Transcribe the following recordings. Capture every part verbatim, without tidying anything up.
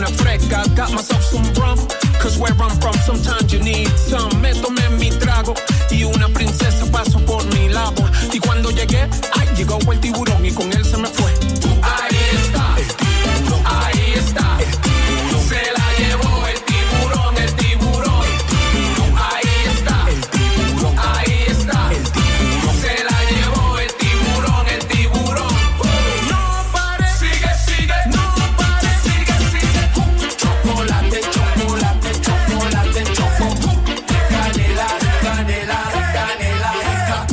una fresca. Got myself some rum, cause where I'm from sometimes you need some. Me tomé mi trago y una princesa pasó por mi lado. Y cuando llegué, ay, llegó el tiburón y con él se me fue. Ahí está, el tiburón, ahí está, el tiburón, se la llevó el tiburón, el tiburón, el tiburón, ahí está, el tiburón, ahí está, el tiburón, se la llevó el tiburón, el tiburón. No pare, sigue, sigue, no pare, sigue, sigue. Chocolate, chocolate, chocolate, chocolate, canela, canela, canela, rica.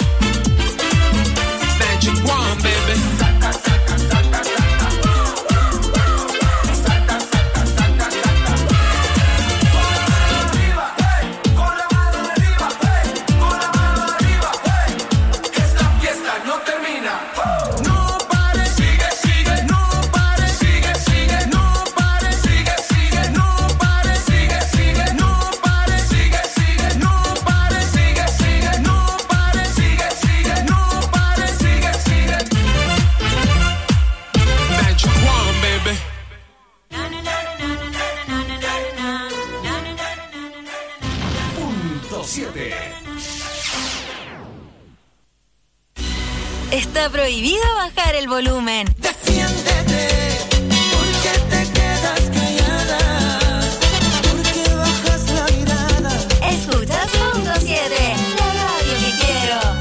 Magic One, baby. Saca, saca, saca, saca. Saca, saca, saca, saca. Con la mano arriba, hey, con la mano arriba, hey, con la mano arriba, hey. Esta fiesta no termina. No pare, sigue, sigue, no pare, sigue, sigue, no pare, sigue, sigue, no pare, sigue, sigue, no pare, sigue, sigue, no pare, sigue, sigue, no pare, sigue, sigue, no pare, sigue, sigue. Magic One, baby. Punto siete. Está prohibido bajar el volumen. Defiéndete, porque te quedas callada, porque bajas la mirada. Escuchas Punto siete, la radio que quiero.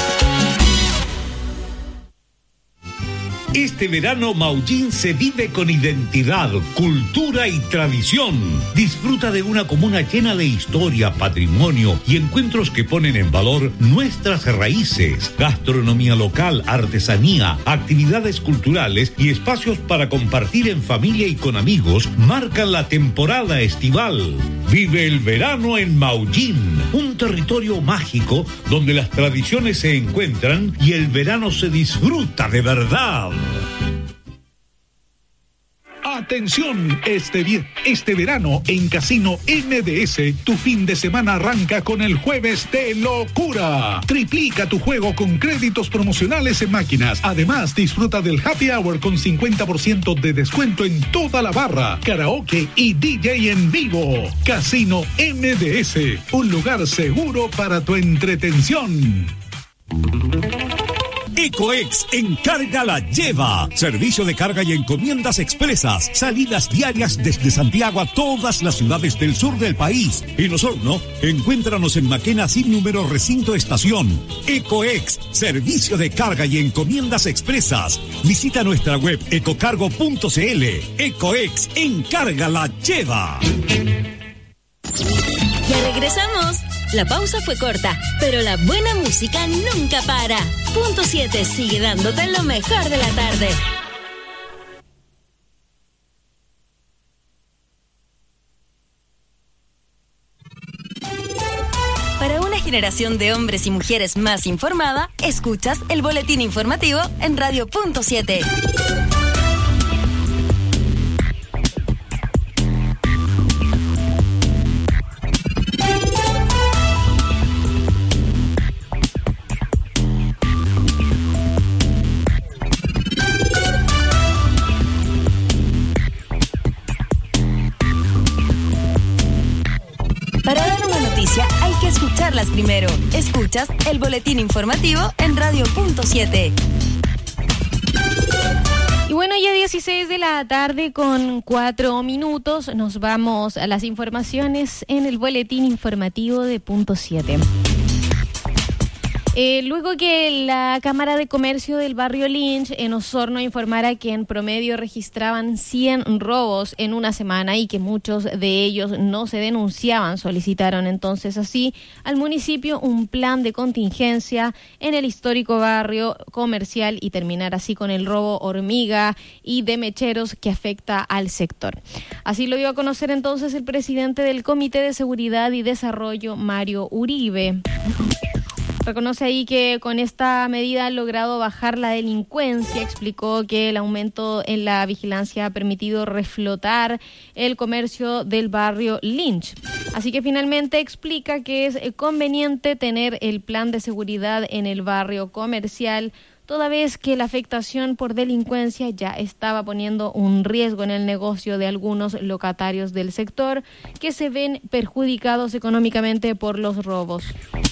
Este verano Maullín se vive con identidad, cultura y tradición. Disfruta de una comuna llena de historia, patrimonio y encuentros que ponen en valor nuestras raíces, gastronomía local, artesanía, actividades culturales y espacios para compartir en familia y con amigos marcan la temporada estival. Vive el verano en Maullín, un territorio mágico donde las tradiciones se encuentran y el verano se disfruta de verdad. Atención, este, vi- este verano en Casino M D S, tu fin de semana arranca con el jueves de locura. Triplica tu juego con créditos promocionales en máquinas. Además, disfruta del happy hour con cincuenta por ciento de descuento en toda la barra, karaoke y D J en vivo. Casino M D S, un lugar seguro para tu entretención. Ecoex Encarga la Lleva. Servicio de carga y encomiendas expresas. Salidas diarias desde Santiago a todas las ciudades del sur del país. En Osorno, encuéntranos en Maquena sin número recinto estación. Ecoex, servicio de carga y encomiendas expresas. Visita nuestra web ecocargo punto cl. Ecoex Encarga la Lleva. Ya regresamos. La pausa fue corta, pero la buena música nunca para. Punto siete sigue dándote lo mejor de la tarde. Para una generación de hombres y mujeres más informada, escuchas el boletín informativo en Radio Punto siete. Para dar una noticia hay que escucharlas primero. Escuchas el boletín informativo en Radio Punto siete. Y bueno, ya dieciséis de la tarde con cuatro minutos. Nos vamos a las informaciones en el boletín informativo de Punto siete. Eh, luego que la Cámara de Comercio del barrio Lynch en Osorno informara que en promedio registraban cien robos en una semana y que muchos de ellos no se denunciaban, solicitaron entonces así al municipio un plan de contingencia en el histórico barrio comercial y terminar así con el robo hormiga y de mecheros que afecta al sector. Así lo dio a conocer entonces el presidente del Comité de Seguridad y Desarrollo, Mario Uribe. Reconoce ahí que con esta medida han logrado bajar la delincuencia. Explicó que el aumento en la vigilancia ha permitido reflotar el comercio del barrio Lynch. Así que finalmente explica que es conveniente tener el plan de seguridad en el barrio comercial, toda vez que la afectación por delincuencia ya estaba poniendo un riesgo en el negocio de algunos locatarios del sector que se ven perjudicados económicamente por los robos.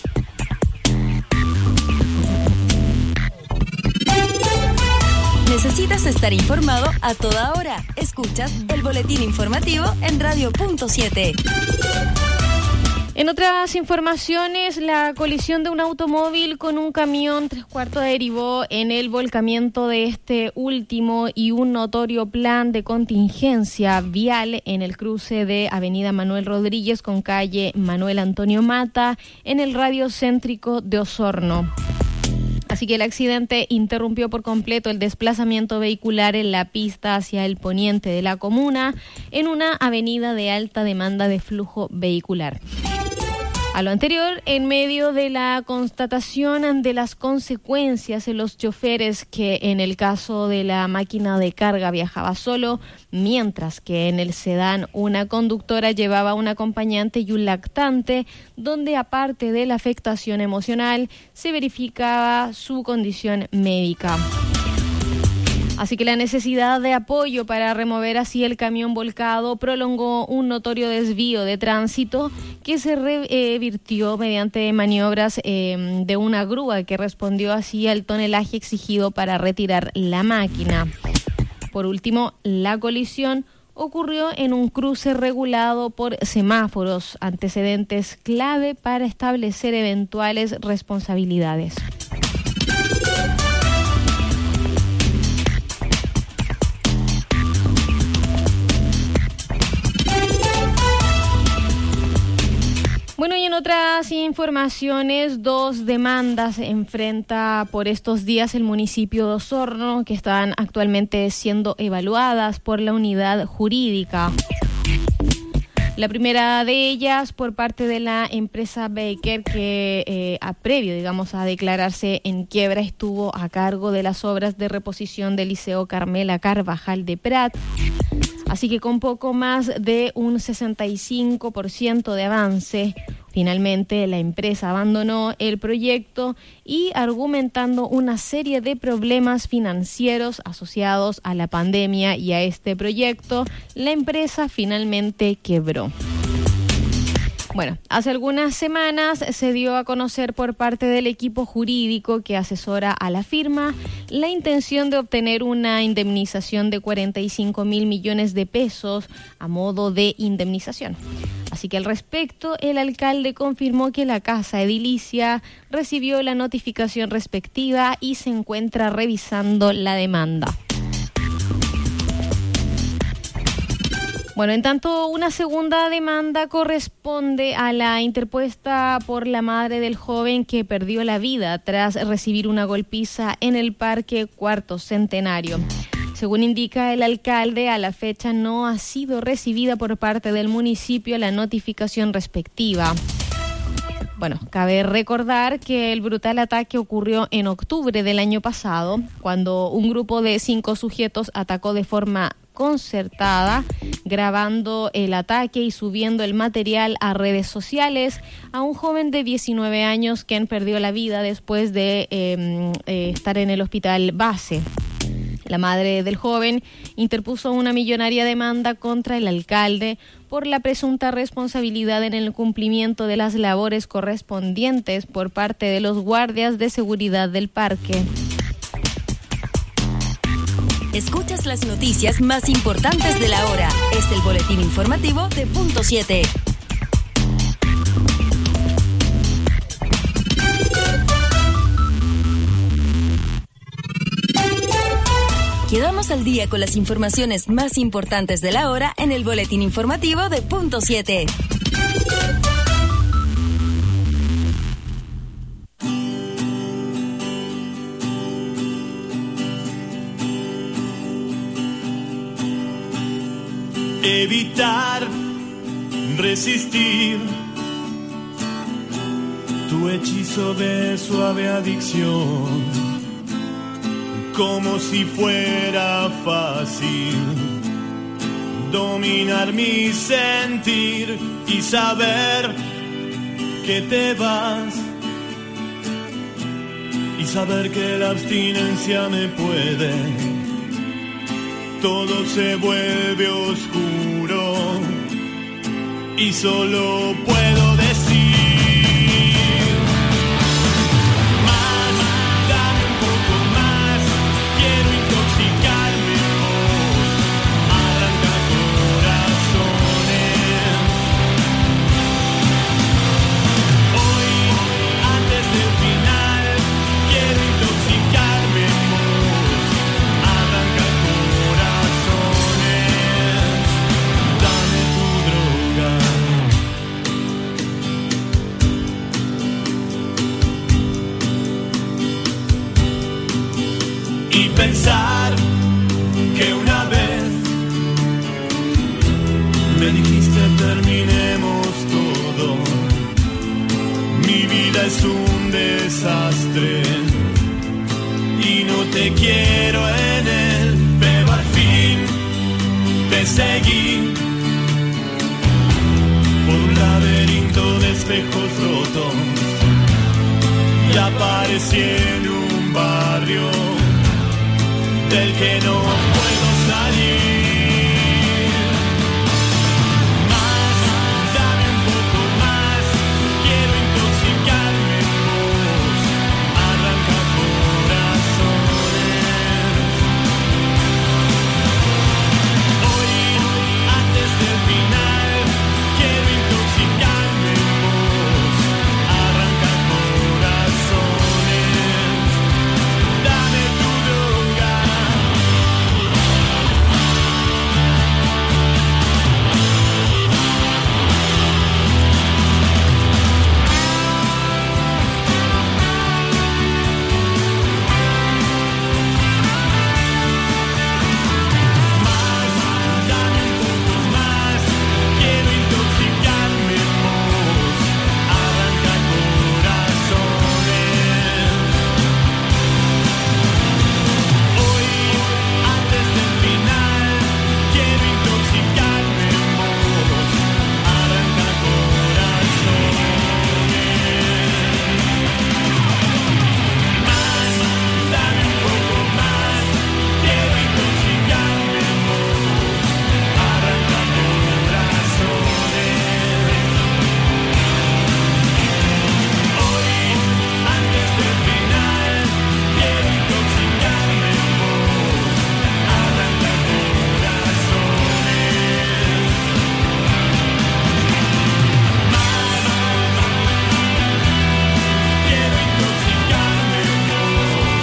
¿Necesitas estar informado a toda hora? Escuchas el boletín informativo en Radio Punto siete. En otras informaciones, la colisión de un automóvil con un camión tres cuartos derivó en el volcamiento de este último y un notorio plan de contingencia vial en el cruce de Avenida Manuel Rodríguez con calle Manuel Antonio Mata en el radio céntrico de Osorno. Así que el accidente interrumpió por completo el desplazamiento vehicular en la pista hacia el poniente de la comuna, en una avenida de alta demanda de flujo vehicular. A lo anterior, en medio de la constatación de las consecuencias en los choferes que en el caso de la máquina de carga viajaba solo, mientras que en el sedán una conductora llevaba un acompañante y un lactante, donde aparte de la afectación emocional se verificaba su condición médica. Así que la necesidad de apoyo para remover así el camión volcado prolongó un notorio desvío de tránsito que se revirtió mediante maniobras eh, de una grúa que respondió así al tonelaje exigido para retirar la máquina. Por último, la colisión ocurrió en un cruce regulado por semáforos, antecedentes clave para establecer eventuales responsabilidades. Bueno, y en otras informaciones, dos demandas enfrenta por estos días el municipio de Osorno, que están actualmente siendo evaluadas por la unidad jurídica. La primera de ellas por parte de la empresa Baker, que eh, a previo, digamos, a declararse en quiebra, estuvo a cargo de las obras de reposición del Liceo Carmela Carvajal de Prat. Así que con poco más de un sesenta y cinco por ciento de avance, finalmente la empresa abandonó el proyecto y, argumentando una serie de problemas financieros asociados a la pandemia y a este proyecto, la empresa finalmente quebró. Bueno, hace algunas semanas se dio a conocer por parte del equipo jurídico que asesora a la firma la intención de obtener una indemnización de cuarenta y cinco mil millones de pesos a modo de indemnización. Así que al respecto, el alcalde confirmó que la casa edilicia recibió la notificación respectiva y se encuentra revisando la demanda. Bueno, en tanto, una segunda demanda corresponde a la interpuesta por la madre del joven que perdió la vida tras recibir una golpiza en el Parque Cuarto Centenario. Según indica el alcalde, a la fecha no ha sido recibida por parte del municipio la notificación respectiva. Bueno, cabe recordar que el brutal ataque ocurrió en octubre del año pasado, cuando un grupo de cinco sujetos atacó de forma concertada, grabando el ataque y subiendo el material a redes sociales a un joven de diecinueve años quien perdió la vida después de eh, eh, estar en el hospital base. La madre del joven interpuso una millonaria demanda contra el alcalde por la presunta responsabilidad en el cumplimiento de las labores correspondientes por parte de los guardias de seguridad del parque. Escuchas las noticias más importantes de la hora. Es el boletín informativo de Punto siete. Quedamos al día con las informaciones más importantes de la hora en el boletín informativo de Punto siete. Evitar, resistir tu hechizo de suave adicción, como si fuera fácil dominar mi sentir y saber que te vas y saber que la abstinencia me puede. Todo se vuelve oscuro y solo puedo decir más, dame un poco más, quiero intoxicarme en vos, arranca corazones. Hoy, antes del final, quiero intoxicarme en vos, arranca corazones, dame tu droga. Y pensar que una vez me dijiste terminemos todo, mi vida es un desastre y no te quiero en él, pero al fin te seguí por un laberinto de espejos rotos y aparecí en un barrio del que no puedo salir. Más, dame un poco más, quiero intoxicarme en vos, arranca corazones. Hoy, antes del final, quiero intoxicarme en vos, arranca corazones, dame tu droga. Más, dame un poco más, quiero intoxicarme en vos, arranca corazones. Hoy, antes del final, quiero intoxicarme en vos, arranca corazones. Más, dame un poco más, quiero intoxicarme en vos, arranca corazones. Hoy, antes del final, quiero intoxicarme en vos, arranca corazones. Más, quiero intoxicarme en vos.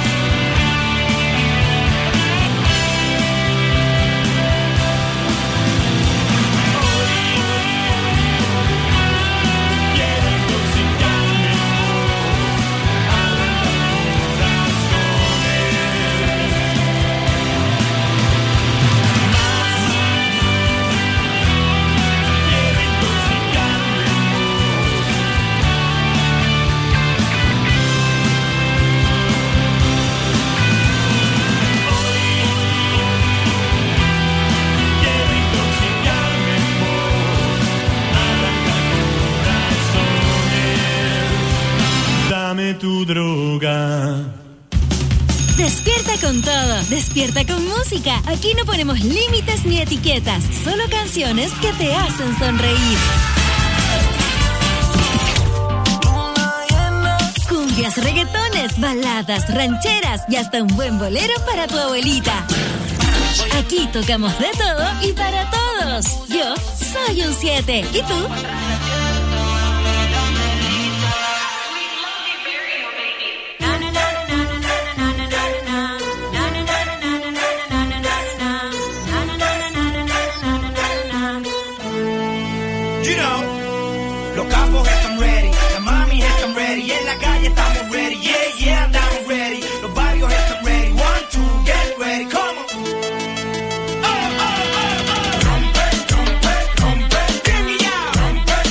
Quiero intoxicarme en vos, arranca corazones. Más, quiero intoxicarme en vos. Hoy, quiero intoxicarme en vos, arranca corazones, dame tu droga. Despierta con todo, despierta con música. Aquí no ponemos límites ni etiquetas, solo canciones que te hacen sonreír. Cumbias, reggaetones, baladas, rancheras y hasta un buen bolero para tu abuelita. Aquí tocamos de todo y para todos. Yo soy un siete. ¿Y tú? You know, los capos están ready, las mami están ready, en la calle estamos ready, yeah, yeah, andamos ready, los barrios están ready, one, two, get ready, come on. Oh, oh, oh, oh. Rompe, rompe, rompe, bring it out. Rompe,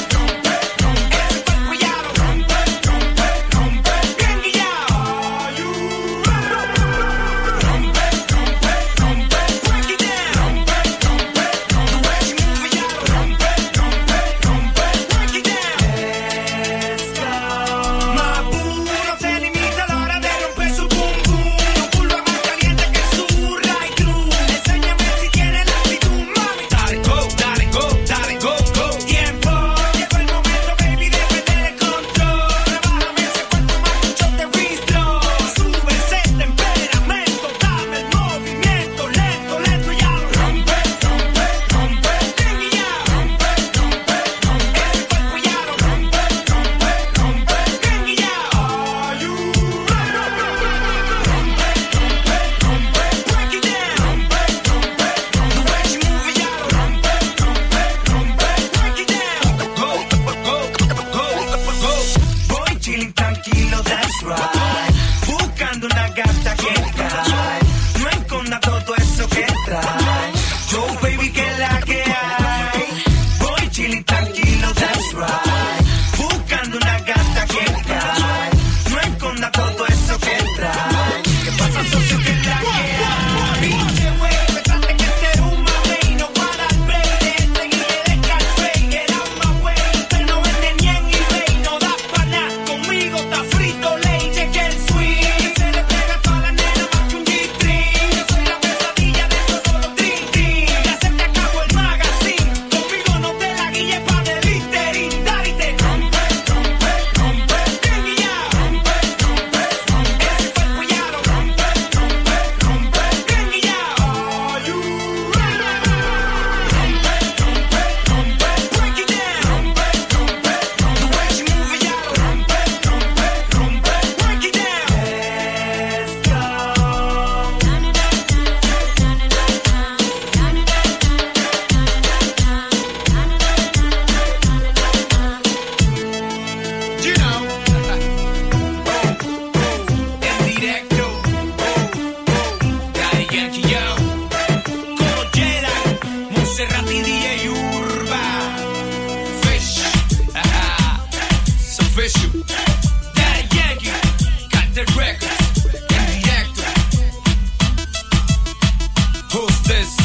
official. Daddy Yankee, got the records in directo. Who's this?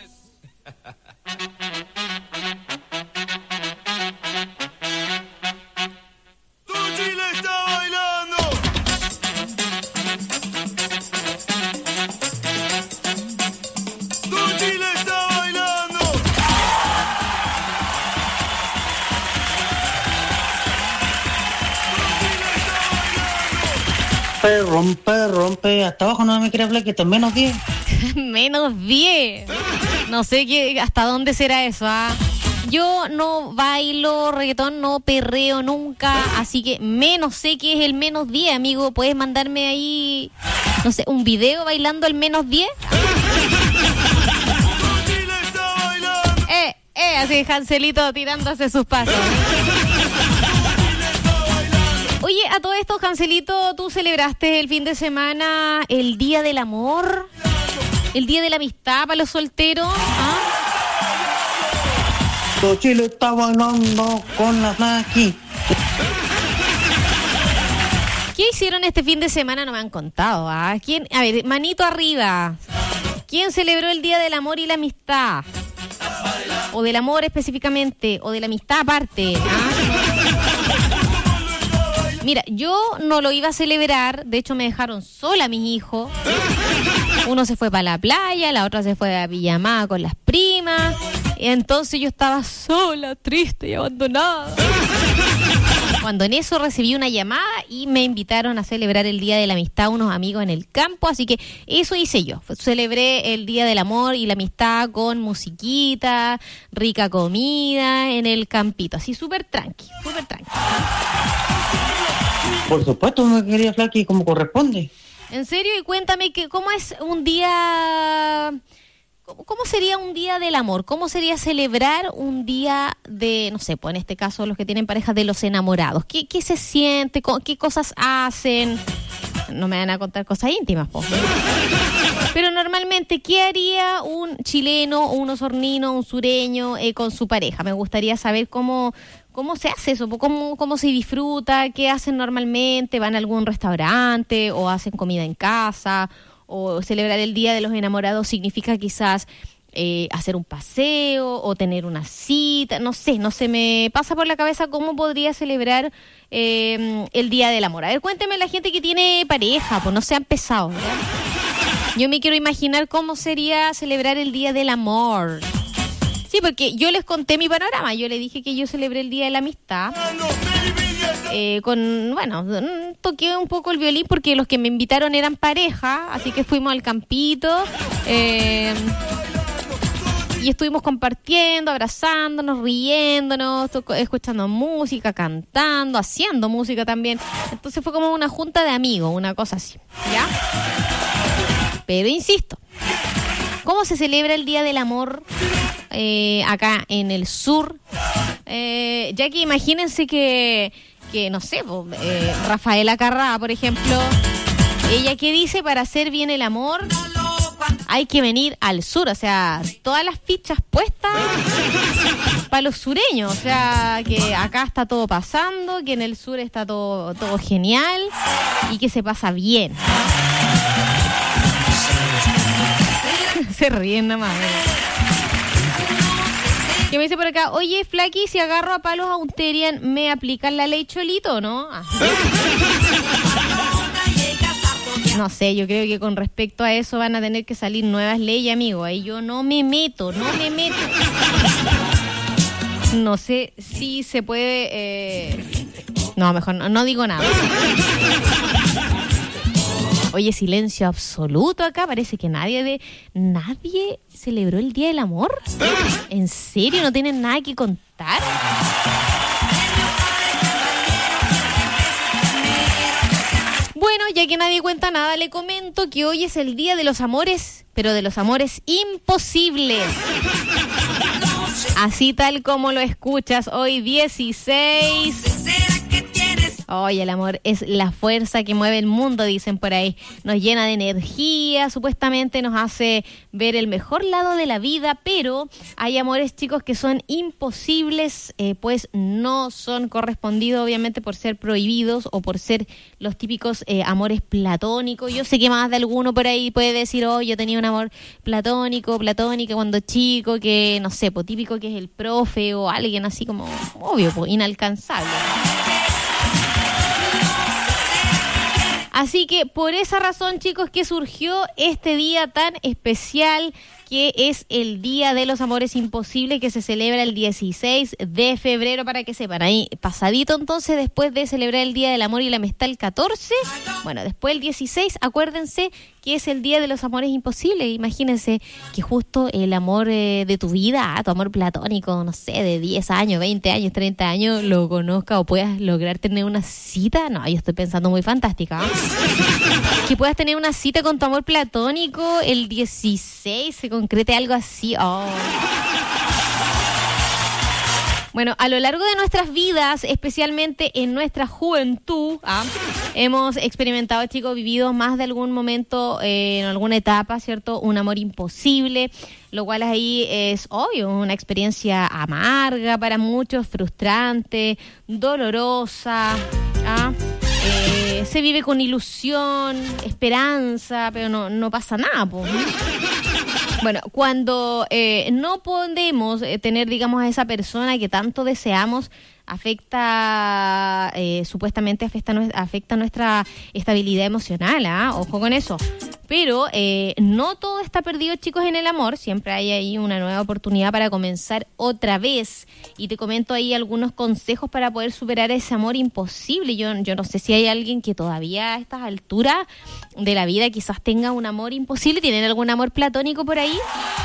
Rompe, rompe, rompe. Hasta abajo no me quiere hablar que esto es menos diez. Menos diez. No sé qué, hasta dónde será eso, ¿ah? Yo no bailo reggaetón, no perreo nunca, así que menos sé qué es el menos diez, amigo. ¿Puedes mandarme ahí, no sé, un video bailando el menos diez? eh, eh, así Hanselito tirándose sus pasos. Oye, a todo esto, Hanselito, ¿tú celebraste el fin de semana el Día del Amor? ¿El Día de la Amistad para los solteros? ¿Ah? Todo Chile está bailando con la Naki. ¿Qué hicieron este fin de semana? No me han contado. ¿Ah? ¿Quién? A ver, manito arriba. ¿Quién celebró el Día del Amor y la Amistad? O del amor específicamente, o de la amistad aparte. ¿Ah? Mira, yo no lo iba a celebrar, de hecho me dejaron sola mis hijos. Uno se fue para la playa, la otra se fue a Villamada con las primas. Y entonces yo estaba sola, triste y abandonada. Cuando en eso recibí una llamada y me invitaron a celebrar el Día de la Amistad unos amigos en el campo, así que eso hice yo. Celebré el Día del Amor y la Amistad con musiquita, rica comida en el campito, así súper tranqui, súper tranqui. Por supuesto, me quería Flaky como corresponde. ¿En serio? Y cuéntame que cómo es un día... ¿Cómo, ¿Cómo sería un día del amor? ¿Cómo sería celebrar un día de, no sé, pues en este caso los que tienen parejas, de los enamorados? ¿Qué, qué se siente? ¿Qué cosas hacen? No me van a contar cosas íntimas, po. Pero normalmente, ¿qué haría un chileno, un osornino, un sureño eh, con su pareja? Me gustaría saber cómo... ¿Cómo se hace eso? ¿Cómo, ¿Cómo se disfruta? ¿Qué hacen normalmente? ¿Van a algún restaurante o hacen comida en casa? ¿O celebrar el Día de los Enamorados significa quizás eh, hacer un paseo o tener una cita? No sé, no se me pasa por la cabeza cómo podría celebrar eh, el Día del Amor. A ver, cuénteme la gente que tiene pareja, pues no sean pesados, ¿verdad? Yo me quiero imaginar cómo sería celebrar el Día del Amor. Sí, porque yo les conté mi panorama. Yo le dije que yo celebré el Día de la Amistad. Eh, con, bueno, toqué un poco el violín porque los que me invitaron eran pareja. Así que fuimos al campito. Eh, y estuvimos compartiendo, abrazándonos, riéndonos, toco, escuchando música, cantando, haciendo música también. Entonces fue como una junta de amigos, una cosa así. ¿Ya? Pero insisto, ¿cómo se celebra el Día del Amor eh, acá en el sur? Eh, ya que imagínense que, que no sé, eh, Rafaela Carrá, por ejemplo, ella que dice, para hacer bien el amor hay que venir al sur. O sea, todas las fichas puestas para los sureños. O sea, que acá está todo pasando, que en el sur está todo, todo genial y que se pasa bien. Se ríen nada más. Que me dice por acá, oye, Flaky, si agarro a palos a un Terian, ¿me aplican la ley Cholito, no? Ah. No sé, yo creo que con respecto a eso van a tener que salir nuevas leyes, amigo. Ahí yo no me meto, no me meto. No sé si se puede... Eh... No, mejor no, no digo nada. Oye, silencio absoluto acá. Parece que nadie de nadie celebró el Día del Amor. ¿En serio? ¿No tienen nada que contar? Bueno, ya que nadie cuenta nada, le comento que hoy es el Día de los Amores, pero de los amores imposibles. Así tal como lo escuchas, hoy dieciséis... Oye, el amor es la fuerza que mueve el mundo, dicen por ahí. Nos llena de energía, supuestamente nos hace ver el mejor lado de la vida, pero hay amores, chicos, que son imposibles, eh, pues no son correspondidos, obviamente, por ser prohibidos o por ser los típicos eh, amores platónicos. Yo sé que más de alguno por ahí puede decir, oh, yo tenía un amor platónico, platónica cuando chico, que no sé, pues típico que es el profe o alguien así como, obvio, pues inalcanzable. Así que por esa razón, chicos, que surgió este día tan especial, que es el Día de los Amores Imposibles, que se celebra el dieciséis de febrero, para que sepan. Ahí pasadito, entonces, después de celebrar el Día del Amor y la Amistad el catorce, bueno, después el dieciséis, acuérdense que es el Día de los Amores Imposibles. Imagínense que justo el amor eh, de tu vida, tu amor platónico, no sé, de diez años, veinte años, treinta años, lo conozca o puedas lograr tener una cita. No, yo estoy pensando muy fantástica, ¿eh? Que puedas tener una cita con tu amor platónico el dieciséis, se concrete algo así. Oh. Bueno, a lo largo de nuestras vidas, especialmente en nuestra juventud, ¿ah? hemos experimentado, chicos, vivido más de algún momento, eh, en alguna etapa, ¿cierto? Un amor imposible, lo cual ahí es obvio, una experiencia amarga para muchos, frustrante, dolorosa, ¿ah? Eh, se vive con ilusión, esperanza, pero no, no pasa nada, pues. Bueno, cuando eh, no podemos eh, tener, digamos, a esa persona que tanto deseamos, afecta, eh, supuestamente afecta, afecta nuestra estabilidad emocional, ¿ah? Ojo con eso. Pero eh, no todo está perdido, chicos, en el amor. Siempre hay ahí una nueva oportunidad para comenzar otra vez. Y te comento ahí algunos consejos para poder superar ese amor imposible. Yo, yo no sé si hay alguien que todavía a estas alturas de la vida quizás tenga un amor imposible. ¿Tienen algún amor platónico por ahí?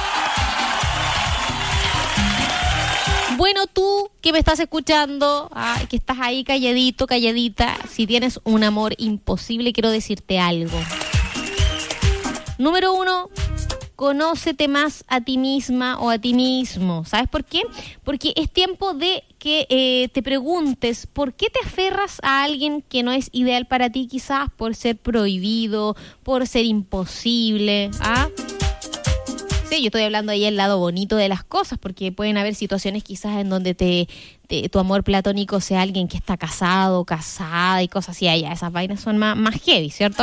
Bueno, tú que me estás escuchando, ah, que estás ahí calladito, calladita, si tienes un amor imposible, quiero decirte algo. Número uno, conócete más a ti misma o a ti mismo. ¿Sabes por qué? Porque es tiempo de que eh, te preguntes por qué te aferras a alguien que no es ideal para ti, quizás por ser prohibido, por ser imposible, ¿ah? Sí, yo estoy hablando ahí del lado bonito de las cosas, porque pueden haber situaciones quizás en donde te, te tu amor platónico sea alguien que está casado, casada y cosas así. Allá esas vainas son más, más heavy, ¿cierto?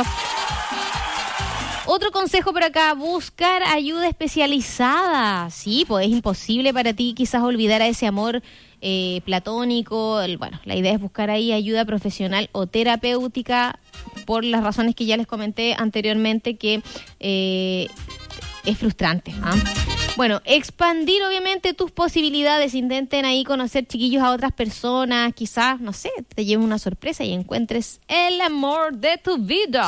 Otro consejo por acá, buscar ayuda especializada. Sí, pues es imposible para ti quizás olvidar a ese amor eh, platónico. El, bueno, la idea es buscar ahí ayuda profesional o terapéutica por las razones que ya les comenté anteriormente, que eh, es frustrante, ¿ah? Bueno, expandir obviamente tus posibilidades. Intenten ahí conocer, chiquillos, a otras personas. Quizás, no sé, te lleven una sorpresa y encuentres el amor de tu vida.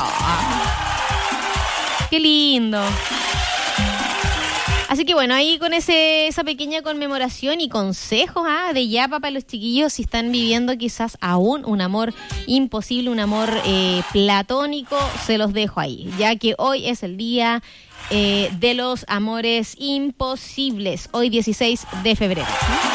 ¡Qué lindo! Así que bueno, ahí con ese esa pequeña conmemoración y consejos ¿ah? de yapa para los chiquillos si están viviendo quizás aún un amor imposible, un amor eh, platónico, se los dejo ahí, ya que hoy es el día eh, de los amores imposibles, hoy dieciséis de febrero.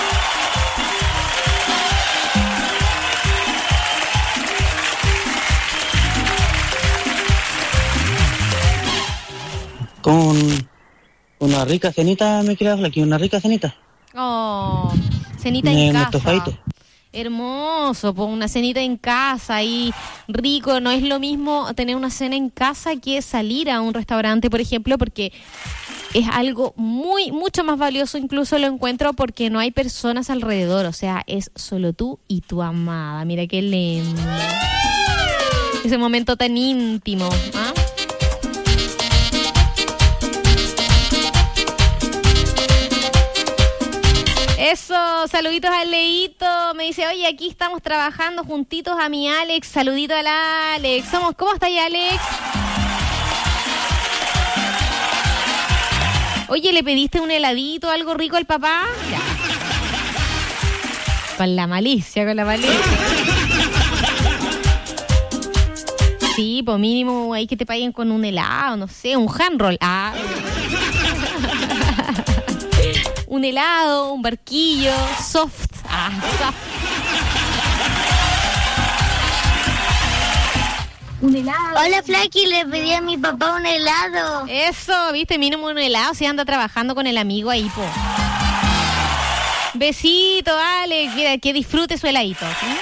Con una rica cenita, me quería hablar aquí, una rica cenita. Oh, cenita Me- en me casa. tofadito. Hermoso, pues una cenita en casa y rico. No es lo mismo tener una cena en casa que salir a un restaurante, por ejemplo, porque es algo muy, mucho más valioso, incluso lo encuentro, porque no hay personas alrededor. O sea, es solo tú y tu amada. Mira qué lindo. Ese momento tan íntimo, ¿ah? Eso, saluditos a Leito, me dice, oye, aquí estamos trabajando juntitos a mi Alex, saludito al Alex. Somos, ¿cómo está ahí, Alex? Oye, ¿le pediste un heladito, algo rico al papá? Ya. Con la malicia, con la malicia. Sí, pues mínimo ahí que te paguen con un helado, no sé, un handroll. Ah. Un helado, un barquillo, soft. Ah, soft. Hola, Flaky, le pedí a mi papá un helado. Eso, viste, mínimo un helado, si anda trabajando con el amigo ahí, po. Besito, Alex, mira, que disfrute su heladito. ¿Sí?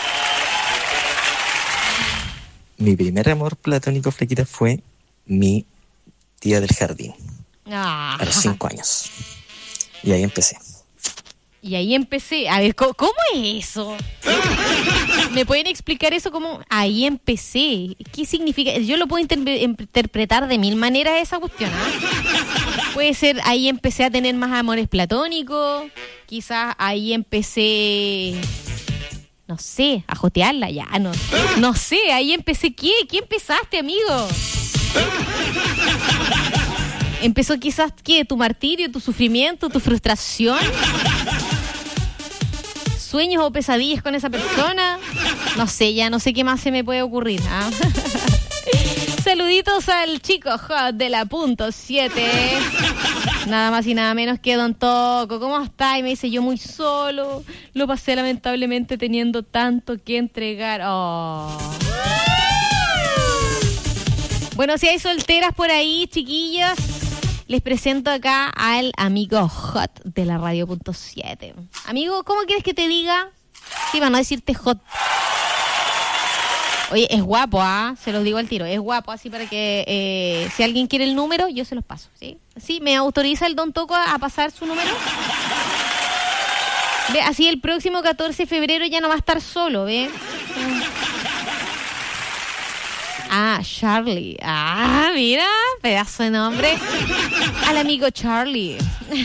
Mi primer amor platónico, Flaquita, fue mi tía del jardín. Ah. A los cinco años. Y ahí empecé. Y ahí empecé. A ver, ¿cómo, cómo es eso? ¿Me pueden explicar eso? ¿Cómo? Ahí empecé. ¿Qué significa? Yo lo puedo inter- interpretar de mil maneras esa cuestión, ¿eh? Puede ser, ahí empecé a tener más amores platónicos. Quizás ahí empecé... No sé, a jotearla ya, no. No sé, ahí empecé. ¿Qué? ¿Qué empezaste, amigo? ¿Empezó quizás qué? ¿Tu martirio, tu sufrimiento, tu frustración? ¿Sueños o pesadillas con esa persona? No sé, ya no sé qué más se me puede ocurrir. ¿Ah? Saluditos al chico hot de la punto siete. Nada más y nada menos que Don Toco. ¿Cómo está? Y me dice, yo muy solo. Lo pasé lamentablemente teniendo tanto que entregar. Oh. Bueno, si hay solteras por ahí, chiquillas, les presento acá al amigo hot de la radio punto siete. Amigo, ¿cómo quieres que te diga? Sí, para no decirte hot. Oye, es guapo, ¿ah? ¿eh? Se los digo al tiro. Es guapo, así para que eh, si alguien quiere el número, yo se los paso, ¿sí? ¿Sí? ¿Me autoriza el Don Toco a, a pasar su número? Ve, así el próximo catorce de febrero ya no va a estar solo, ¿ve? Ah, Charlie. Ah, mira, pedazo de nombre. Al amigo Charlie.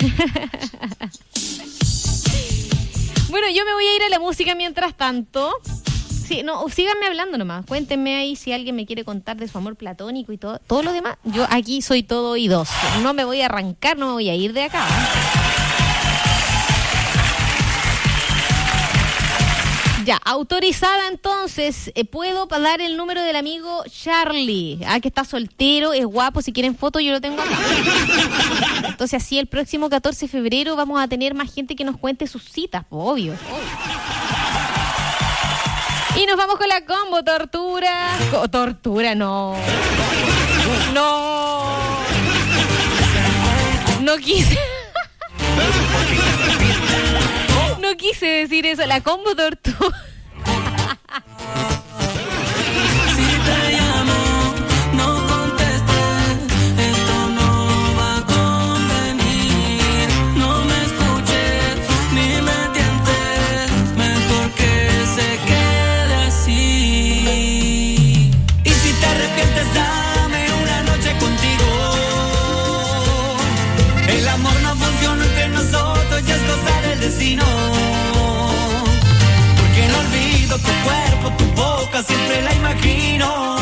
Bueno, yo me voy a ir a la música mientras tanto. Sí, no, síganme hablando nomás. Cuéntenme ahí si alguien me quiere contar de su amor platónico y todo, todo lo demás. Yo aquí soy todo oídos. No me voy a arrancar, no me voy a ir de acá. Ya, autorizada entonces, eh, puedo dar el número del amigo Charlie, ah, que está soltero, es guapo, si quieren foto yo lo tengo acá. Entonces así el próximo catorce de febrero vamos a tener más gente que nos cuente sus citas, obvio, obvio. Y nos vamos con la combo tortura. Co- tortura, no. No. No quise. No quise decir eso, la combo tortura. Si te llamo, no contestes, esto no va a convenir. No me escuches, ni me tientes, mejor que se quede así. Y si te arrepientes, dame una noche contigo. El amor no funciona entre nosotros, ya es cosa del destino. Porque no olvido tu cuerpo, tu boca, siempre la imagino.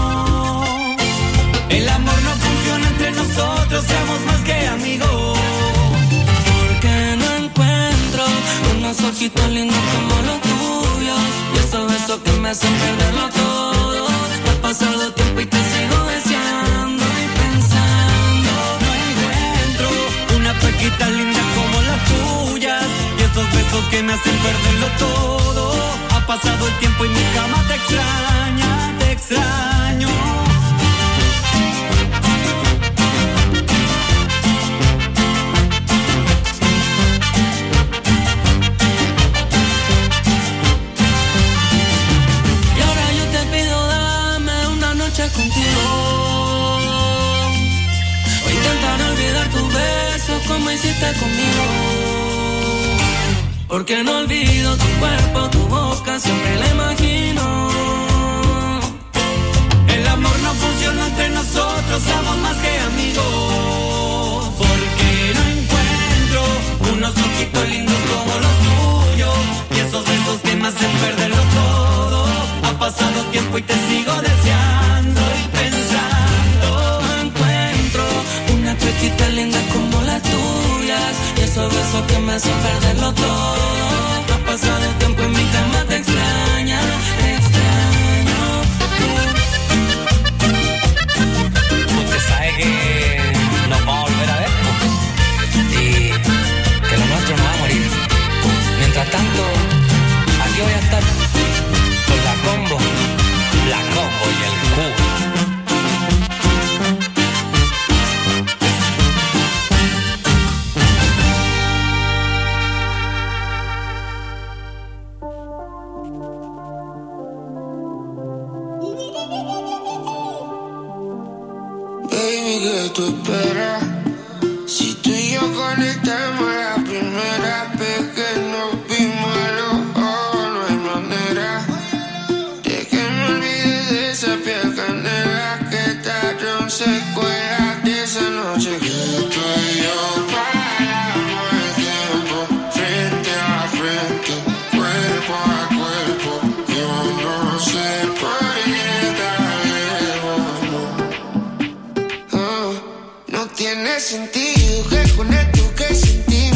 El amor no funciona entre nosotros, seamos más que amigos. Porque no encuentro unos ojitos lindos como los tuyos, y esos besos que me hacen perderlo todo. Ha pasado tiempo y te sigo deseando y pensando. No encuentro una pequita linda como las tuyas, y esos besos que me hacen perderlo todo. Ha pasado el tiempo y mi cama te extraña, te extraño. Y ahora yo te pido, dame una noche contigo. O intentar olvidar tus besos como hiciste conmigo. Porque no olvido tu cuerpo, tu boca, siempre la imagino. El amor no funciona entre nosotros, somos más que amigos. Porque no encuentro unos ojitos lindos como los tuyos, y esos besos que me hacen perderlo todo. Ha pasado tiempo y te sigo deseando y pensando. No encuentro una chiquita linda como las tuyas, y esos besos que me hacen perderlo todo. Ha pasado el tiempo y mi cama te extraña, te extraño. Usted sabe que nos vamos a volver a ver, ¿no? Y que lo nuestro no va a morir. Mientras tanto, aquí voy a estar con la combo, la combo y el cubo. que tú esperas. Si tú y yo conectamos la primera vez que nos vimos a los ojos, no hay manera de que me olvides de esa piel canela que tardaron secuelas de esa noche que tú y yo paramos el tiempo frente a frente, cuerpo a cuerpo. Yo no sé por qué tan lejos, no, oh, no tiene sentido que con esto que sentimos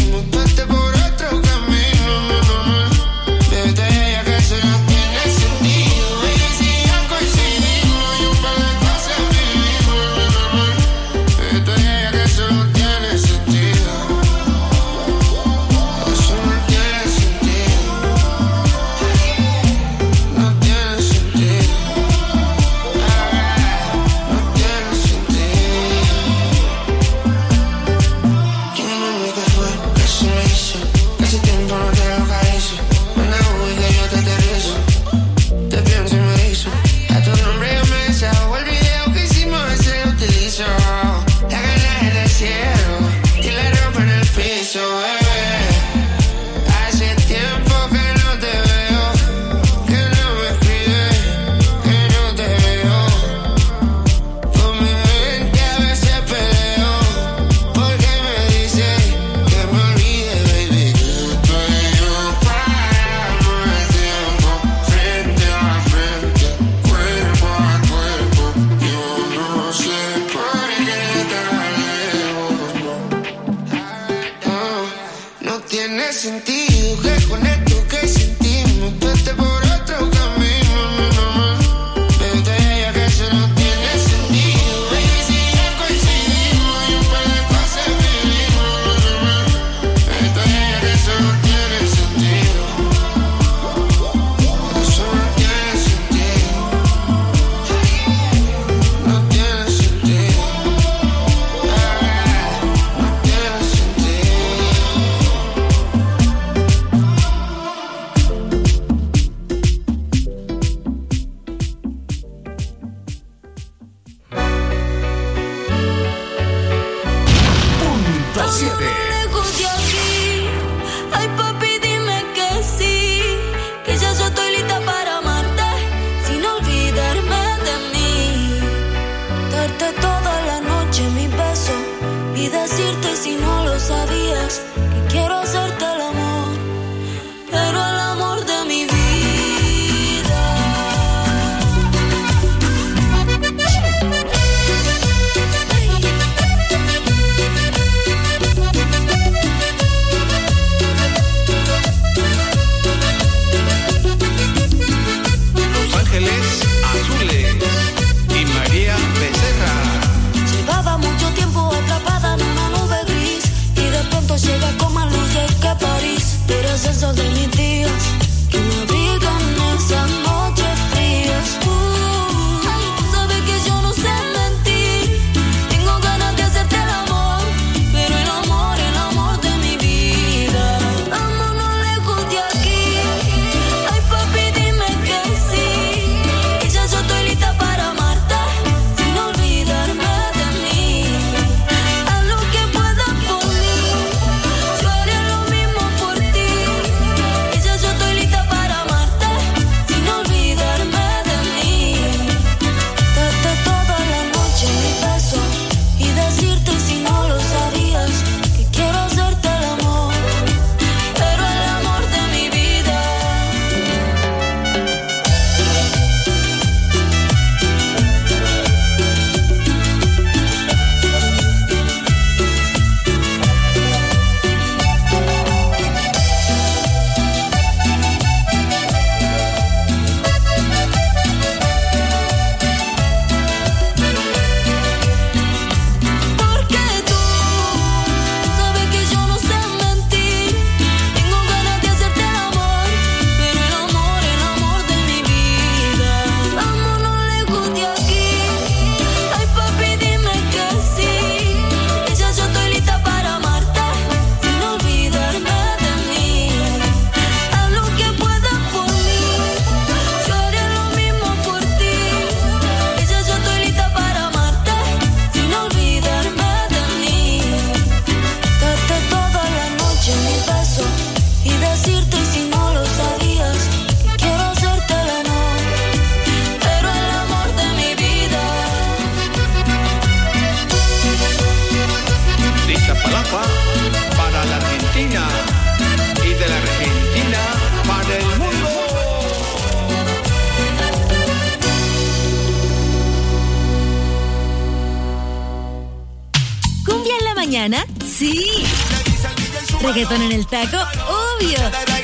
mañana? Sí. Reggaetón en el taco, obvio.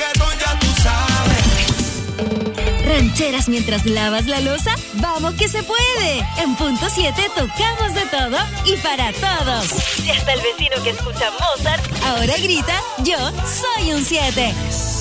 Rancheras mientras lavas la loza, ¡vamos que se puede! En punto siete tocamos de todo y para todos. Y hasta el vecino que escucha Mozart ahora grita, yo soy un siete.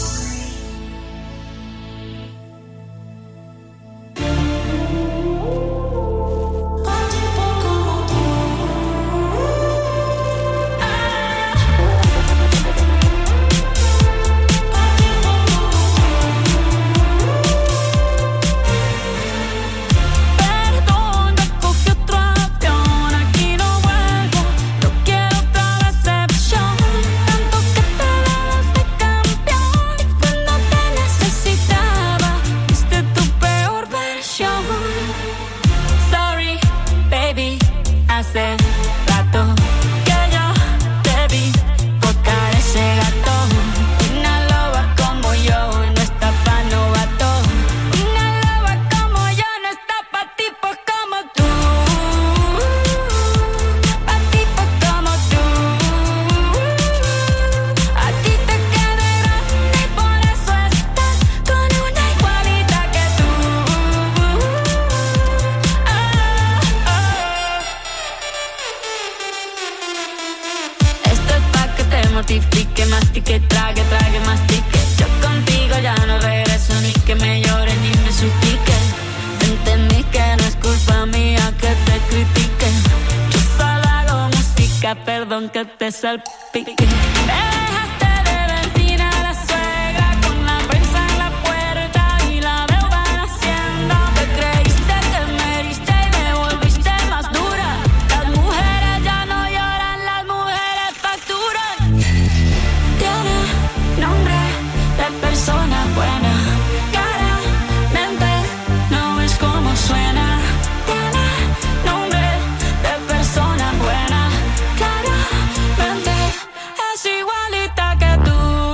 mortifique, mastique, trague, trague, mastique. Yo contigo ya no regreso, ni que me llore ni me suplique. Entendí que no es culpa mía que te critique. Yo solo hago música, perdón que te salpique. Me dejaste de vecina a la suegra, con la prensa en la puerta y la deuda en Hacienda. Te creíste que me heriste y me volviste más dura. Las mujeres ya no lloran, las mujeres facturan. Tiene nombre de persona buena, claramente no es como suena. Tiene nombre de persona buena, claramente es igualita que tú.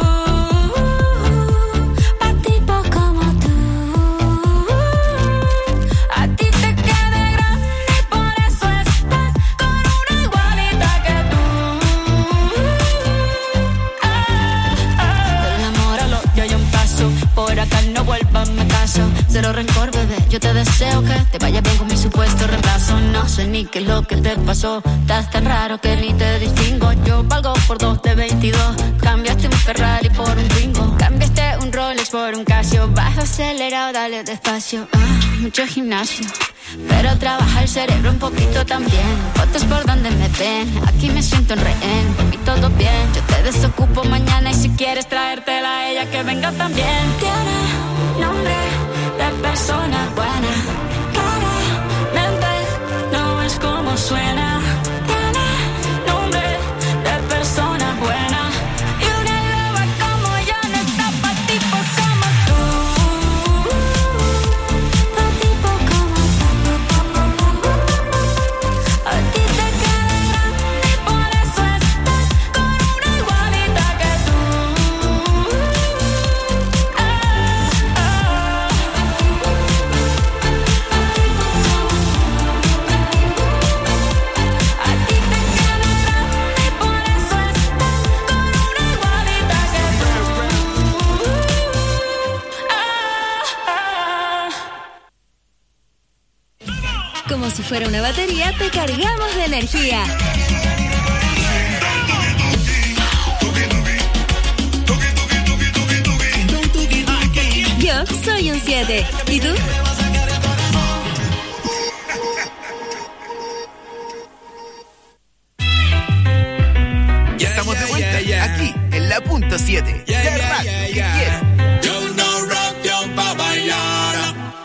Pa' tipo como tú, a ti te queda grande y por eso estás con una igualita que tú. Del amor al odio hay un paso, por acá no vuelvas, me caso. Cero rencor, bebé, yo te deseo que te vaya bien con mi supuesto reemplazo. No sé ni qué es lo que te pasó, estás tan raro que ni te distingo. Yo valgo por dos de veintidós, cambiaste un Ferrari por un Twingo. Cambiaste un Rolex por un Casio, vas acelerado, dale despacio. Ah, mucho gimnasio, pero trabaja el cerebro un poquito también. Fotos por donde me ven, aquí me siento en rehén. Por mí todo bien, yo te desocupo mañana y si quieres traértela a ella que venga también. Tiene nombre de persona buena, claramente no es como suena. Tiene nombre de persona buena y una loba como yo no está pa' tipos como tú. Pa' tipos como tú. A ti te queda grande y por eso estás con una igualita que tú. Ah, ah. A ti te queda grande y por eso estás con una igualita que tú. Ah, ah. Como si fuera una batería, te cargamos de energía. Yo soy un siete. ¿Y tú? Ya estamos de vuelta aquí en la punto siete. Yeah, La yeah, radio yeah, que yeah. quiero. Yo no rap, yo pa' bailar.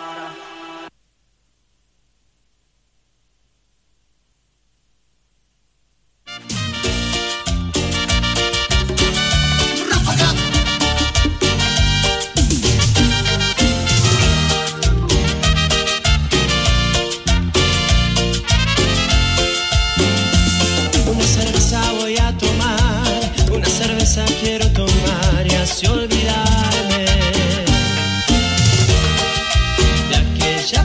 Una cerveza voy a tomar, una cerveza quiero tomar y así olvidarme de aquella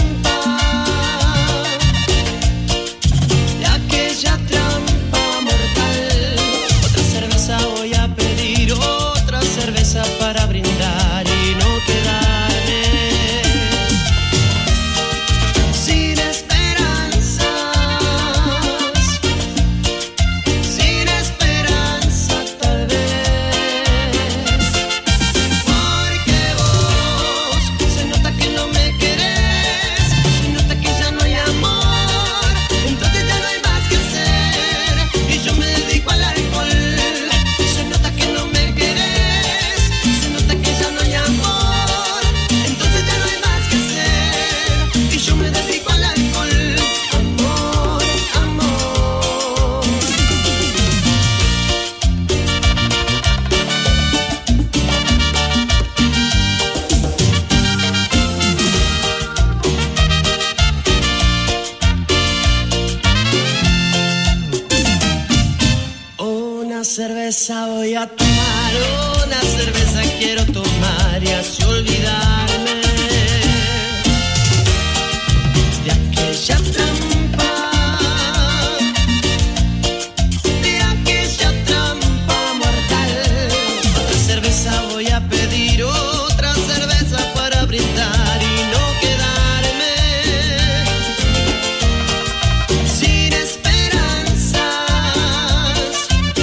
trampa, de aquella trampa mortal. aquella trampa, de aquella trampa mortal. Otra cerveza voy a pedir, otra cerveza para brindar y no quedarme sin esperanzas,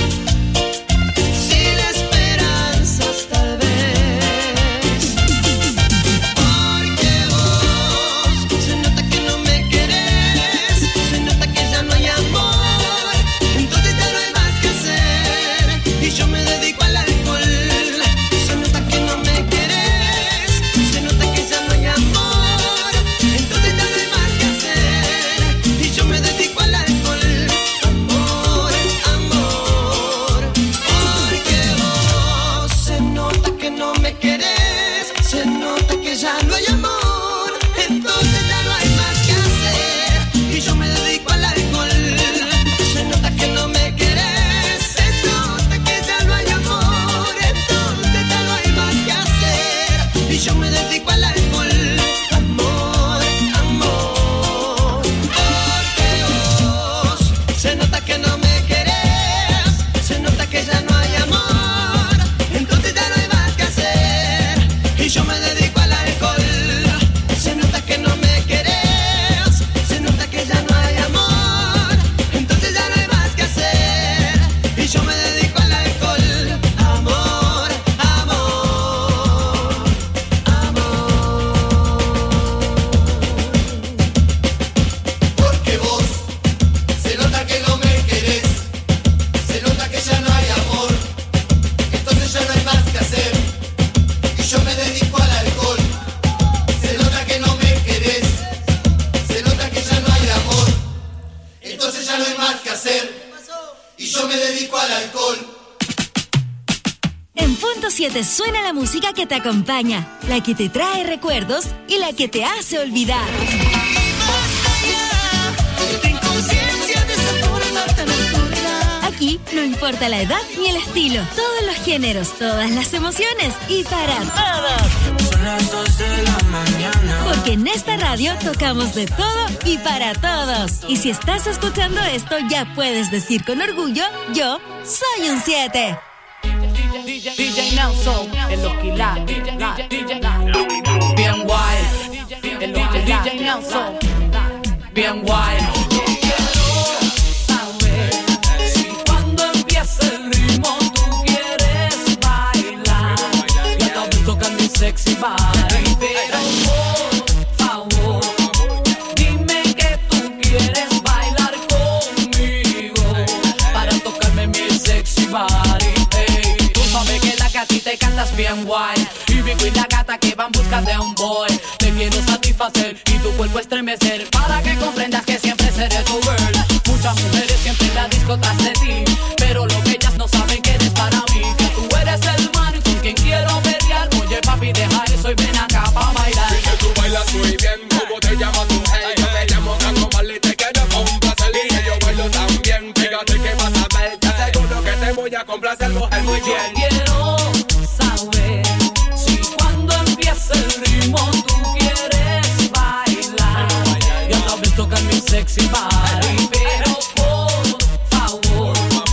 sin esperanzas tal vez. Porque vos se nota que no me querés, se nota que ya no hay amor, entonces ya no hay más que hacer y yo me dedico al alcohol. Se nota que no me querés, se nota que ya no hay amor, entonces ya no hay más que hacer y yo me dedico al alcohol. Amor, amor, porque vos se nota que no me querés, se nota que ya no hay amor, entonces ya no hay más que hacer y yo me dedico al alcohol. Se nota que no me querés, se nota que ya no hay amor, entonces ya no hay más que hacer y yo me dedico al alcohol. Amor, amor, porque vos se nota que no me querés, se nota que ya no hay amor, entonces ya no hay más que hacer y yo me dedico al alcohol. Se nota que no me querés, se nota que ya no hay amor, entonces ya no hay más que hacer y yo me dedico al alcohol. Amor, amor, Porque vos se nota que no me querés, se nota que ya no hay amor, entonces ya no hay más que hacer y yo me dedico al alcohol. Se nota que no me querés, se nota que ya no hay amor, entonces ya no hay más que hacer y yo me dedico al alcohol. En Punto siete suena la música que te acompaña, la que te trae recuerdos y la que te hace olvidar. Aquí no importa la edad ni el estilo, todos los géneros, todas las emociones y para todos. Son las dos de la mañana. Porque en esta radio tocamos de todo y para todos. Y si estás escuchando esto, ya puedes decir con orgullo, yo soy un siete. D J Nelson, el Oquilá, bien guay, el D J Nelson, bien guay. Quiero saber si cuando empiece el ritmo tú quieres bailar. Yo también tocan mi sexy body, pero por favor, dime que tú quieres bailar conmigo para tocarme mi sexy body. Sabes que la gatita y cantas bien guay y Vico y la gata que van busca de un boy. Te quiero satisfacer y tu cuerpo estremecer para que comprendas que siempre seré tu girl. Muchas mujeres siempre en la disco tras de ti, pero lo que ellas no saben que eres para mí, que tú eres el man con quien quiero pelear. Oye papi, deja eso y ven acá pa' bailar. Dice tú bailas muy bien, ¿cómo te llamas tú? Hey, yo me llamo Franco Marley y te quiero complacer. Y yo bailo también, fíjate que vas a ver, te aseguro que te voy a complacer, mujer, muy bien. Quiero saber si cuando empiece el ritmo tú quieres bailar. Y a la vez tocar mi sexy body, pero por favor,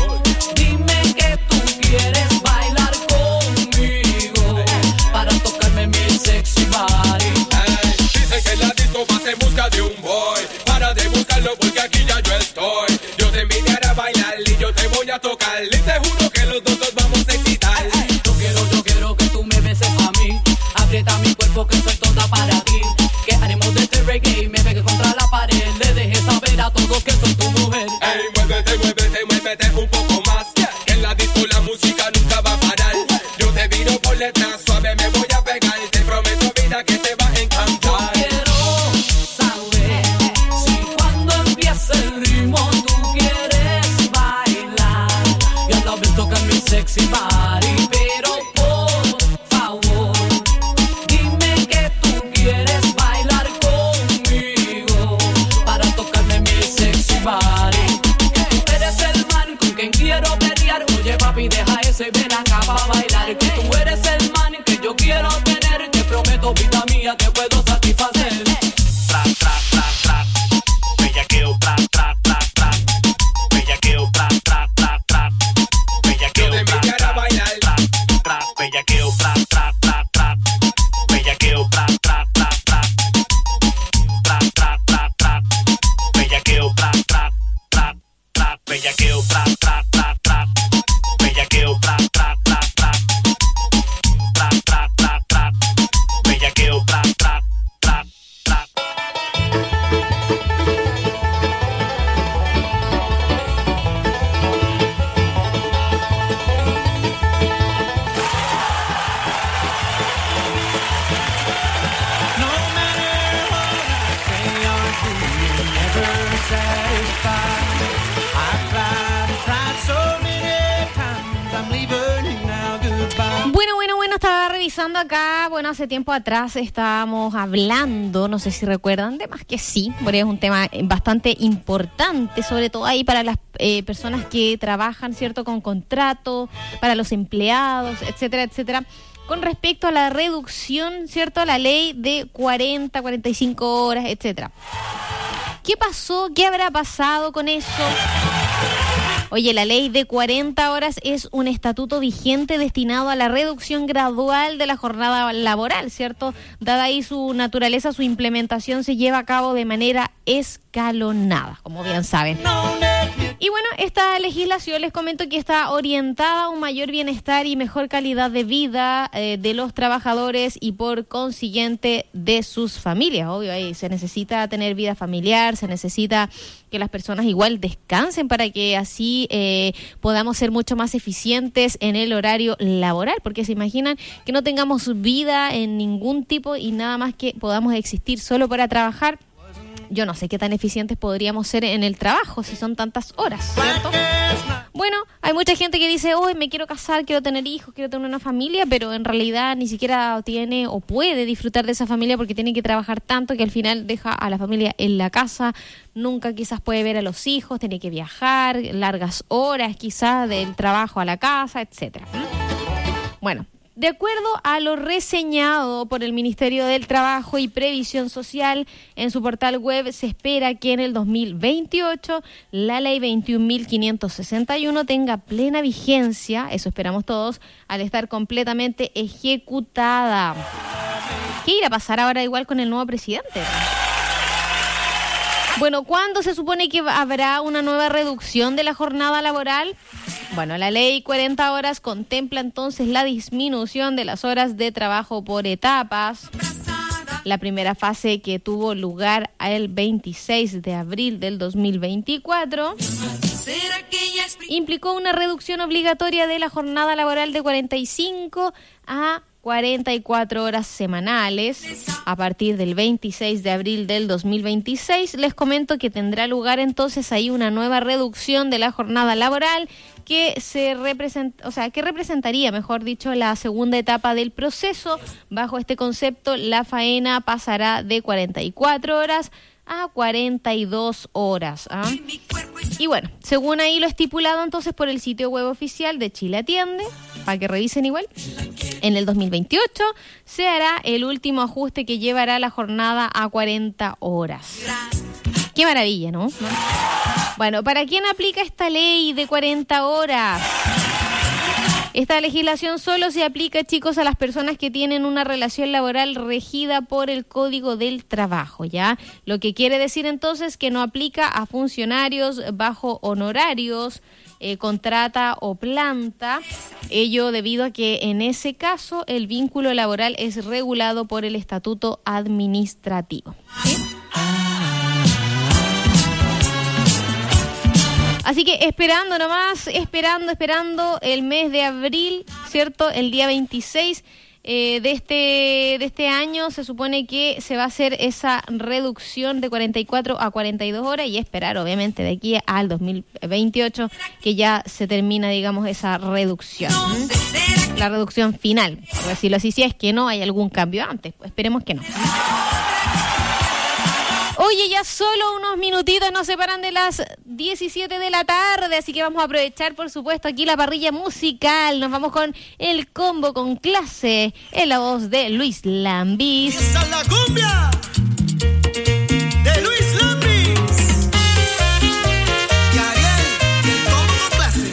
dime que tú quieres bailar conmigo para tocarme mi sexy body. Hey, dice que la disco vas en busca de un boy, para de buscarlo porque aquí ya yo estoy. Yo te invitaré a bailar y yo te voy a tocar y te juro que los dos nos vamos a excitar. Yo quiero, yo quiero que tú me beses a mí, aprieta mi cuerpo que soy toda para ti, que haremos de este reggae y me pegue contra la pared, le dejes saber a todos que soy tu mujer. Ey, muévete, muévete, muévete un poco más, que en la disco la música nunca va a parar. Yo te viro por detrás, suave me voy a pegar, te prometo vida que te va a encantar. Quiero saber si cuando empiece el ritmo tú quieres bailar y a la vez tocar mi sexy body, pero por favor, dime que tú quieres bailar conmigo para tocarme mi sexy body. Tú eres el man con quien revisando acá, bueno, hace tiempo atrás estábamos hablando, no sé si recuerdan, de más que sí, porque es un tema bastante importante, sobre todo ahí para las eh, personas que trabajan, ¿cierto?, con contrato, para los empleados, etcétera, etcétera, con respecto a la reducción, ¿cierto?, a la ley de cuarenta, cuarenta y cinco horas, etcétera. ¿Qué pasó? ¿Qué habrá pasado con eso? Oye, la ley de cuarenta horas es un estatuto vigente destinado a la reducción gradual de la jornada laboral, ¿cierto? Dada ahí su naturaleza, su implementación se lleva a cabo de manera escalonada, como bien saben. Y bueno, esta legislación, les comento que está orientada a un mayor bienestar y mejor calidad de vida eh, de los trabajadores y por consiguiente de sus familias. Obvio, ahí se necesita tener vida familiar, se necesita que las personas igual descansen para que así eh, podamos ser mucho más eficientes en el horario laboral, porque se imaginan que no tengamos vida en ningún tipo y nada más que podamos existir solo para trabajar. Yo no sé qué tan eficientes podríamos ser en el trabajo si son tantas horas, ¿cierto? Bueno, hay mucha gente que dice, hoy me quiero casar, quiero tener hijos, quiero tener una familia, pero en realidad ni siquiera tiene o puede disfrutar de esa familia porque tiene que trabajar tanto que al final deja a la familia en la casa, nunca quizás puede ver a los hijos, tiene que viajar, largas horas quizás del trabajo a la casa, etcétera. Bueno, de acuerdo a lo reseñado por el Ministerio del Trabajo y Previsión Social en su portal web, se espera que en el dos mil veintiocho la ley veintiún mil quinientos sesenta y uno tenga plena vigencia, eso esperamos todos, al estar completamente ejecutada. ¿Qué irá a pasar ahora igual con el nuevo presidente? Bueno, ¿cuándo se supone que habrá una nueva reducción de la jornada laboral? Bueno, la ley cuarenta horas contempla entonces la disminución de las horas de trabajo por etapas. La primera fase, que tuvo lugar el veintiséis de abril del dos mil veinticuatro, implicó una reducción obligatoria de la jornada laboral de cuarenta y cinco a cuarenta y cuatro horas semanales. A partir del veintiséis de abril del dos mil veintiséis, les comento que tendrá lugar entonces ahí una nueva reducción de la jornada laboral que se representa, o sea, que representaría, mejor dicho, la segunda etapa del proceso. Bajo este concepto, la faena pasará de cuarenta y cuatro horas a cuarenta y dos horas. ¿ah? Y bueno, según ahí lo estipulado entonces por el sitio web oficial de Chile Atiende, para que revisen igual, en el dos mil veintiocho se hará el último ajuste que llevará la jornada a cuarenta horas. Qué maravilla, ¿no? ¿No? Bueno, ¿para quién aplica esta ley de cuarenta horas? Esta legislación solo se aplica, chicos, a las personas que tienen una relación laboral regida por el Código del Trabajo, ¿ya? Lo que quiere decir entonces que no aplica a funcionarios bajo honorarios, eh, contrata o planta, ello debido a que en ese caso el vínculo laboral es regulado por el Estatuto Administrativo, ¿sí? Así que esperando nomás, esperando, esperando el mes de abril, ¿cierto? El día veintiséis eh, de este de este año se supone que se va a hacer esa reducción de cuarenta y cuatro a cuarenta y dos horas y esperar, obviamente, de aquí al dos mil veintiocho que ya se termina, digamos, esa reducción. ¿Mm? La reducción final, por decirlo así, si es que no hay algún cambio antes, pues esperemos que no. Oye, ya solo unos minutitos nos separan de las diecisiete de la tarde, así que vamos a aprovechar, por supuesto, aquí la parrilla musical. Nos vamos con el combo con clase en la voz de Luis Lambis. ¡Esa es la cumbia de Luis Lambis! Y Ariel, y el combo con clase.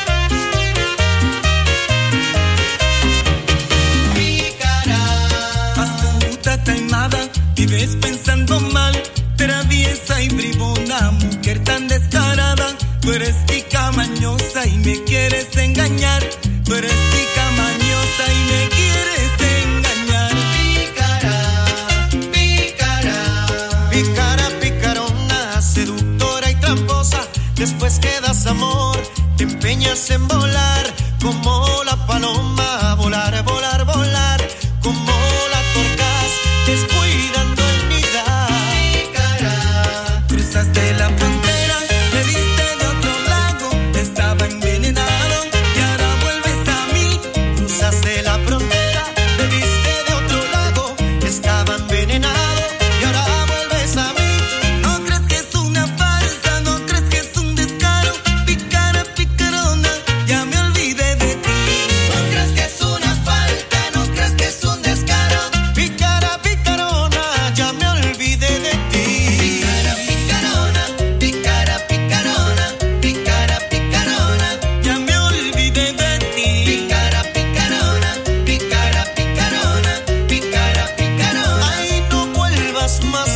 Pícara, astuta, taimada, vives pensando mal. Traviesa y bribona, mujer tan descarada. Tú eres tica mañosa y me quieres engañar. Tú eres tica mañosa y me quieres engañar. Pícara, pícara, pícara, picarona, seductora y tramposa. Después que das amor, te empeñas en volar como la paloma. Volar, volar, volar como la torcaz, descuidando el nidal. Cruzaste la frontera, me viste de otro lado, estaba envenenado y ahora vuelves a mí. Cruzaste la frontera, me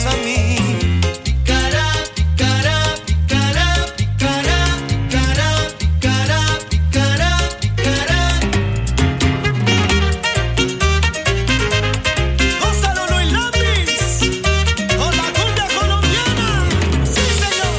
más a mí. Picará, picará, picará, picará, picará, picará, picará, picará. Gonzalo Luis Lambis, con la cumbia colombiana. Sí, señor.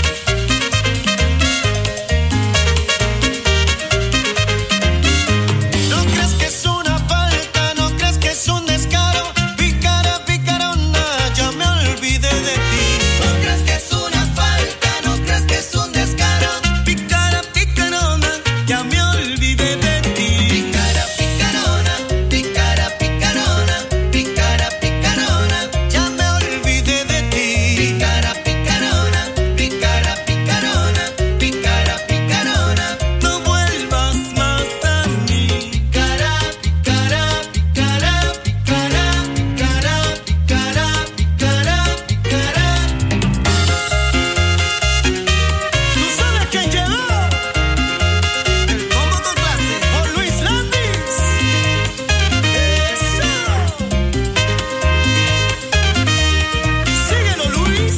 No crees que es una falta, no crees que es un descaro. Picara, picarona, ya me olvidé de ti. No crees que es una falta, no crees que es un descaro. Picara, picarona, ya me olvidé de ti. Picara, picarona, picara, picarona, picara, picarona, ya me olvidé de ti. Picara, picarona, picara, picarona, picara, picarona, no vuelvas más a mí. Picara, picara, picara, picara, picara, picara, picara, picara. ¿Tú sabes quién llegó? El combo con clase, con Luis Landis. ¡Eso! Síguelo, Luis.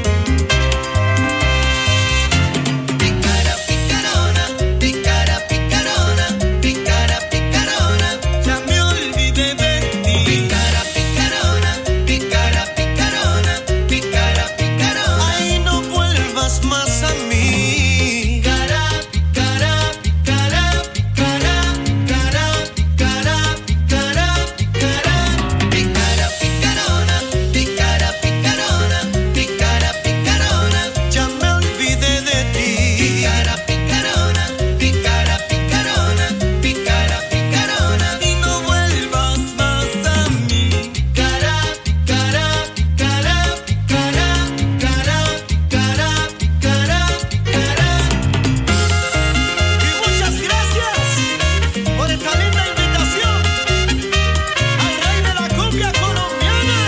Picara, picarona, picara, picarona, picara, picarona, ya me olvidé de ti. Picara, picarona, picara, picarona, picara, picarona, ay, no vuelvas más a mí. Picara, picara, picara, picara, picara, picara, picara, picara. Picara, picarona, picara, picarona, picara, picarona, ya me olvidé de ti. Picara, picarona, picara, picarona, picara, picarona, y no vuelvas más a mí. Picara, picara, picara, picara, picara, picara, picara, picara. Y muchas gracias por esta linda invitación al rey de la cumbia colombiana.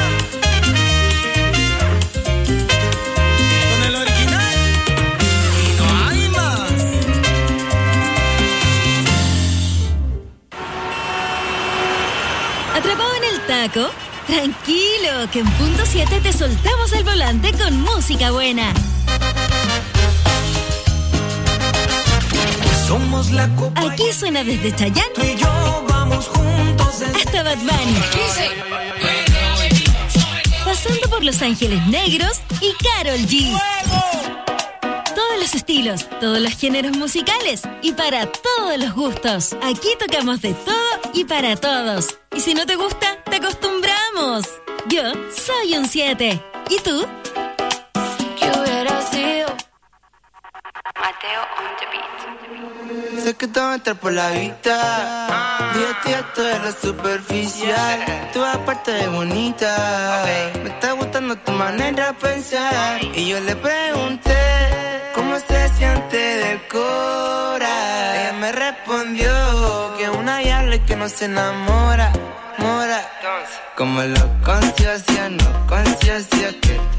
Con el original y no hay más. ¿Atrapado en el taco? Tranquilo, que en punto siete te soltamos el volante con música buena. Somos la copa. Aquí suena desde Chayanne Tú y yo vamos juntos. hasta Bad Bunny, pasando por Los Ángeles Negros y Karol G. Todos los estilos, todos los géneros musicales y para todos los gustos. Aquí tocamos de todo y para todos. Y si no te gusta, te acostumbramos. Yo soy un siete. ¿Y tú? ¿Qué hubiera sido? Mateo on the beat. Sé que te va a entrar por la vista. Dígate esto de lo superficial. Tú aparte de bonita. Me está gustando tu manera de pensar. Y yo le pregunté cómo se siente del cora. Ella me respondió que una diabla y que no se enamora. Mora. Como lo conciencia, no conciencia que